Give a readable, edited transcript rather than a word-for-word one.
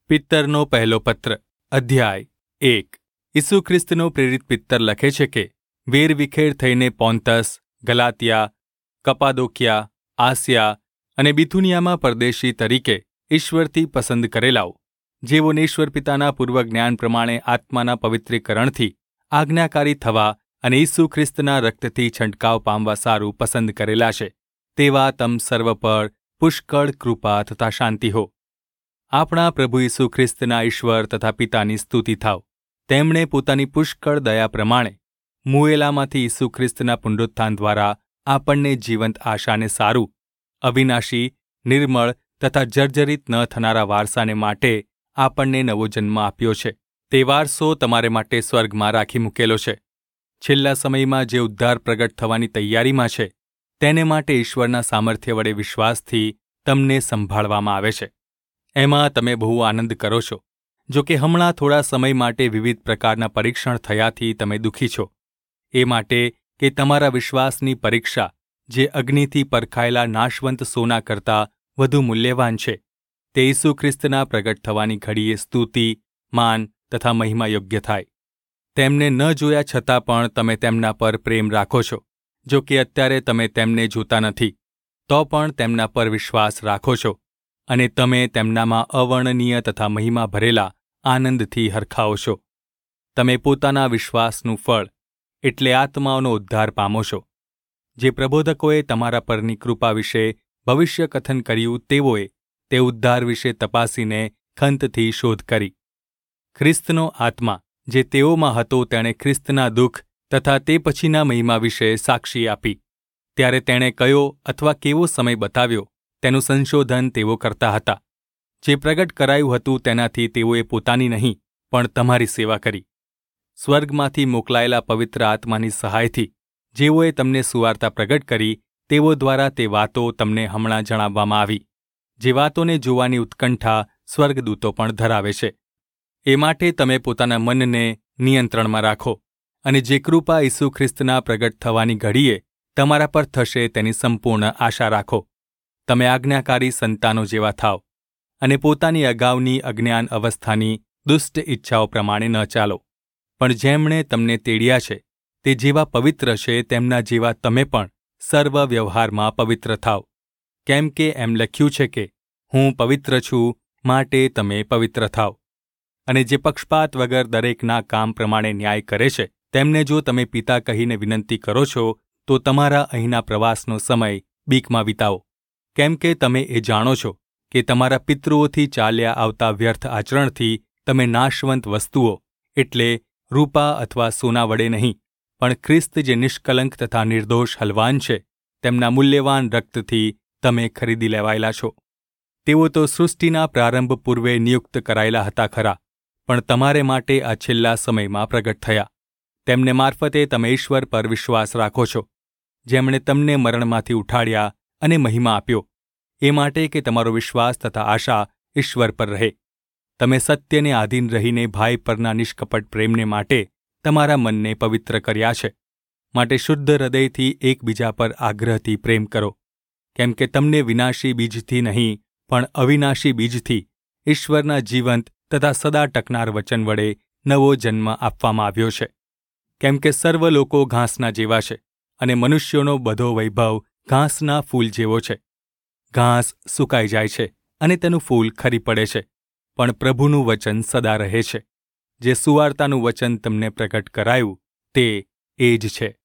પિત્તરનો પહેલો પત્ર અધ્યાય 1 ઈસુ ખ્રિસ્તનો પ્રેરિત પિત્તર લખે છે કે વેરવિખેર થઈને પોન્તસ, ગલાતિયા, કપાદોકિયા, આસિયા અને બિથુનિયામાં પરદેશી તરીકે ઈશ્વરથી પસંદ કરેલાઓ, જેઓને ઈશ્વર પિતાના પૂર્વજ્ઞાન પ્રમાણે આત્માના પવિત્રીકરણથી આજ્ઞાકારી થવા અને ઈસુ ખ્રિસ્તના રક્તથી છંટકાવ પામવા સારું પસંદ કરેલા છે, તેવા તમ સર્વ પર પુષ્કળ કૃપા તથા શાંતિ હો. આપણા પ્રભુ ઈસુ ખ્રિસ્તના ઈશ્વર તથા પિતાની સ્તુતિ થાવ. તેમણે પોતાની પુષ્કળ દયા પ્રમાણે મુએલામાંથી ઈસુ ખ્રિસ્તના પુનરુત્થાન દ્વારા આપણને જીવંત આશાને સારું, અવિનાશી, નિર્મળ તથા જર્જરિત ન થનારા વારસાને માટે આપણને નવો જન્મ આપ્યો છે. તે વારસો તમારે માટે સ્વર્ગમાં રાખી મૂકેલો છે. છેલ્લા સમયમાં જે ઉદ્ધાર પ્રગટ થવાની તૈયારીમાં છે, તેને માટે ઈશ્વરના સામર્થ્ય વડે વિશ્વાસથી તમને સંભાળવામાં આવે છે. એમાં તમે બહુ આનંદ કરો છો. જો કે હમણાં થોડા સમય માટે વિવિધ પ્રકારના પરીક્ષણ થયાથી તમે દુઃખી છો. એ માટે કે તમારા વિશ્વાસની પરીક્ષા, જે અગ્નિથી પરખાયેલા નાશવંત સોના કરતાં વધુ મૂલ્યવાન છે, તે ઈસુ ખ્રિસ્તના પ્રગટ થવાની ઘડીએ સ્તુતિ, માન તથા મહિમા યોગ્ય થાય. તેમને ન જોયા છતાં પણ તમે તેમના પર પ્રેમ રાખો છો. જો કે અત્યારે તમે તેમને જોતા નથી, તો પણ તેમના પર વિશ્વાસ રાખો છો, અને તમે તેમનામાં અવર્ણનીય તથા મહિમા ભરેલા આનંદથી હરખાઓ છો. તમે પોતાના વિશ્વાસનું ફળ, એટલે આત્માઓનો ઉદ્ધાર પામો છો. જે પ્રબોધકોએ તમારા પરની કૃપા વિશે ભવિષ્ય કથન કર્યું, તેઓએ તે ઉદ્ધાર વિશે તપાસીને ખંતથી શોધ કરી. ખ્રિસ્તનો આત્મા જે તેઓમાં હતો, તેણે ખ્રિસ્તના દુઃખ તથા તે પછીના મહિમા વિશે સાક્ષી આપી. ત્યારે તેણે કયો અથવા કેવો સમય બતાવ્યો, તેનું સંશોધન તેઓ કરતા હતા. જે પ્રગટ કરાયું હતું તેનાથી તેઓએ પોતાની નહીં, પણ તમારી સેવા કરી. સ્વર્ગમાંથી મોકલાયેલા પવિત્ર આત્માની સહાયથી જેઓએ તમને સુવાર્તા પ્રગટ કરી, તેઓ દ્વારા તે વાતો તમને હમણાં જણાવવામાં આવી, જે વાતોને જોવાની ઉત્કંઠા સ્વર્ગદૂતો પણ ધરાવે છે. એ માટે તમે પોતાના મનને નિયંત્રણમાં રાખો, અને જે કૃપા ઈસુ ખ્રિસ્તના પ્રગટ થવાની ઘડીએ તમારા પર થશે તેની સંપૂર્ણ આશા રાખો. તમે આજ્ઞાકારી સંતાનો જેવા થાવ, અને પોતાની અગાઉની અજ્ઞાન અવસ્થાની દુષ્ટ ઈચ્છાઓ પ્રમાણે ન ચાલો, પણ જેમણે તમને તેડ્યા છે તે જેવા પવિત્ર છે, તેમના જેવા તમે પણ સર્વ વ્યવહારમાં પવિત્ર થાવ. કેમ કે એમ લખ્યું છે કે હું પવિત્ર છું, માટે તમે પવિત્ર થાવ. અને જે પક્ષપાત વગર દરેકના કામ પ્રમાણે ન્યાય કરે છે, તેમને જો તમે પિતા કહીને વિનંતી કરો છો, તો તમારા અહીંના પ્રવાસનો સમય બીકમાં વિતાવો. કેમ કે તમે એ જાણો છો કે તમારા પિતૃઓથી ચાલ્યા આવતા વ્યર્થ આચરણથી તમે નાશવંત વસ્તુઓ, એટલે રૂપા અથવા સોના વડે નહીં, પણ ખ્રિસ્ત જે નિષ્કલંક તથા નિર્દોષ હલવાન છે, તેમના મૂલ્યવાન રક્તથી તમે ખરીદી લેવાયેલા છો. તેઓ તો સૃષ્ટિના પ્રારંભ પૂર્વે નિયુક્ત કરાયેલા હતા ખરા, પણ તમારે માટે આ છેલ્લા સમયમાં પ્રગટ થયા. તેમને મારફતે તમે ઈશ્વર પર વિશ્વાસ રાખો છો, જેમણે તમને મરણમાંથી ઉઠાડ્યા અને મહિમા આપ્યો. એ માટે કે તમારો વિશ્વાસ તથા આશા ઈશ્વર પર રહે. તમે સત્યને આધીન રહીને ભાઈ પરના નિષ્કપટ પ્રેમને માટે તમારા મનને પવિત્ર કર્યા છે. માટે શુદ્ધ હૃદયથી એકબીજા પર આગ્રહથી પ્રેમ કરો. કેમ કે તમને વિનાશી બીજથી નહીં, પણ અવિનાશી બીજથી ઈશ્વરના જીવંત તથા સદા ટકનાર વચન વડે નવો જન્મ આપવામાં આવ્યો છે. કેમ કે સર્વ લોકો ઘાસના જેવા છે, અને મનુષ્યોનો બધો વૈભવ ઘાસના ફૂલ જેવો છે. ઘાસ સુકાઈ જાય છે અને તેનું ફૂલ ખરી પડે છે, પણ પ્રભુનું વચન સદા રહે છે. જે સુવાર્તાનું વચન તમને પ્રગટ કરાયું, તે એ જ છે.